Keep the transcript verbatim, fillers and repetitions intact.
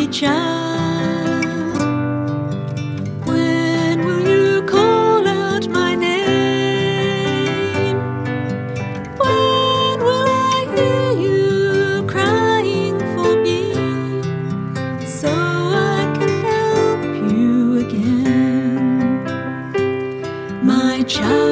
my child? When will you call out my name? When will I hear you crying for me, so I can help you again? My child.